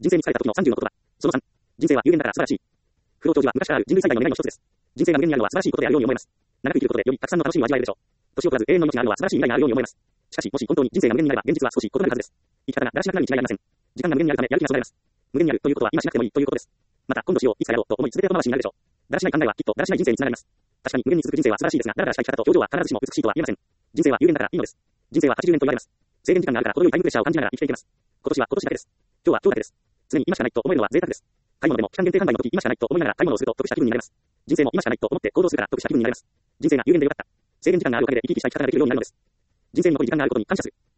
人生に使えた時の30の言葉。その3。人生は有限だから素晴らしい。不老長寿は昔からある人類最大の願いの一つです。人生が無限にあるのは素晴らしいことであるように思います。長く生きることでよりたくさんの楽しみを味わえるでしょう。年を取らず永遠の命があるのは素晴らしい未来があるように思います。しかし、もし本当に人生が無限になれば現実は少し異なるはずです。生き方がだらしなくなるに違いありません。時間が無限にあるためやる気がそがれます。無限にあるということは今しなくてもいいということです。また、今度しよう、いつかやろうと思い続けて後回しになるでしょう。だらしない考えはきっとだらしない人生につながります。確かに無限に続く人生は素晴らしいですが、だらだらした生き方と表情は必ずしも美しいとは言えません。人生は有限だからいいのです。人生は80年と言われます。制限時間があるから程よいタイムプレッシャーを感じながら生きていけます。今年は今年だけです。今日は今日だけです。常に今しかないと思えるのは贅沢です。買い物でも期間限定販売の時今しかないと思いながら買い物をすると得した気分になります。人生も今しかないと思って行動するから得した気分になります。人生が有限でよかった。制限時間があるおかげで生き生きした生き方ができるようになるのです。人生に残り時間があることに感謝する。